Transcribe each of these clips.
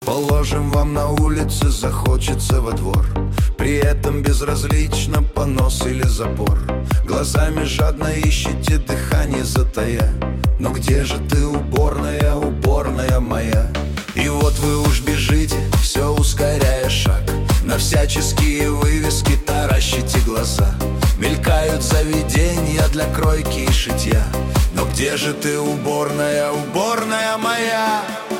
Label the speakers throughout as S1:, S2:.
S1: Положим, вам на улице захочется во двор. При этом безразлично понос или запор. Глазами жадно ищете, дыхание затая. Но где же ты, уборная, уборная моя? И вот вы уж бежите, все ускоряя шаг. На всяческие вывески таращите глаза. Мелькают заведения для кройки и шитья. Но где же ты, уборная, уборная моя?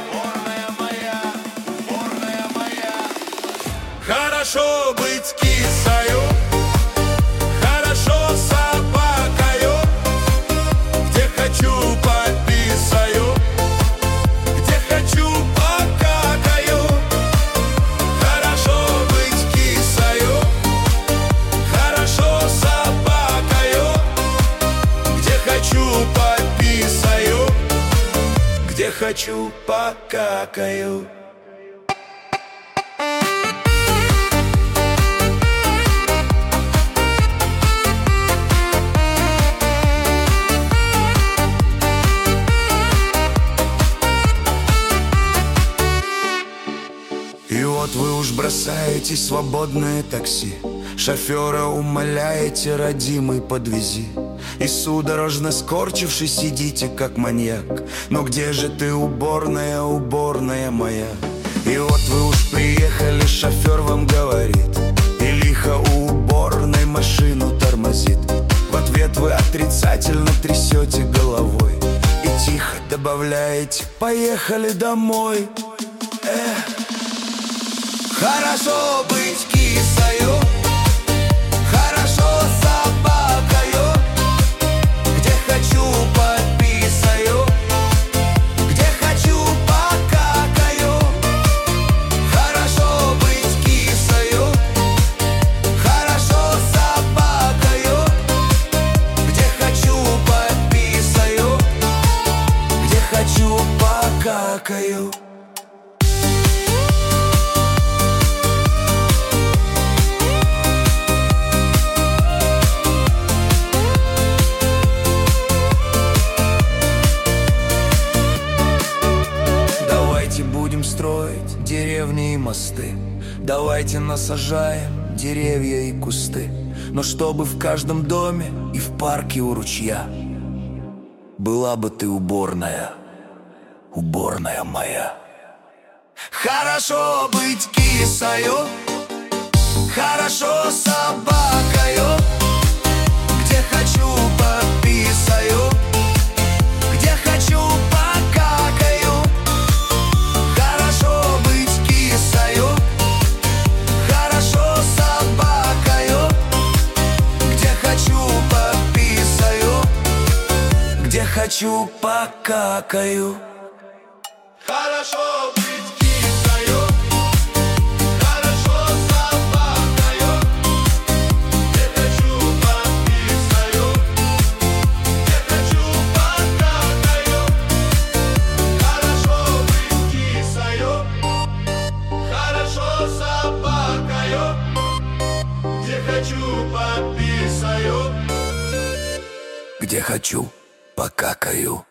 S1: Хорошо быть кисою, хорошо собакою. Где хочу пописаю, где хочу покакаю. Хорошо быть кисою, хорошо собакою. Где хочу пописаю, где хочу покакаю. И вот вы уж бросаете свободное такси. Шофера умоляете: родимый, подвези. И судорожно скорчившись сидите, как маньяк. Но где же ты, уборная, уборная моя? И вот вы уж приехали, шофер вам говорит, и лихо у уборной машину тормозит. В ответ вы отрицательно трясете головой и тихо добавляете: поехали домой. Хорошо быть кисою, хорошо собакою. Где хочу пописаю, где хочу покакаю. Хорошо быть кисою, хорошо собакою. Где хочу пописаю, где хочу покакаю. Будем строить деревни и мосты. Давайте насажаем деревья и кусты. Но чтобы в каждом доме и в парке у ручья была бы ты, уборная, уборная моя. Хорошо быть кисою, хорошо собакою. Где хочу пописаю, где хочу покакаю. Хорошо быть кисою, хорошо собакою. Где хочу пописаю, где хочу покакаю. Хорошо быть кисою, хорошо собакою. Где хочу пописаю, где хочу покакаю. Хорошо быть кисою, хорошо собакою. Где хочу пописаю, где хочу покакаю.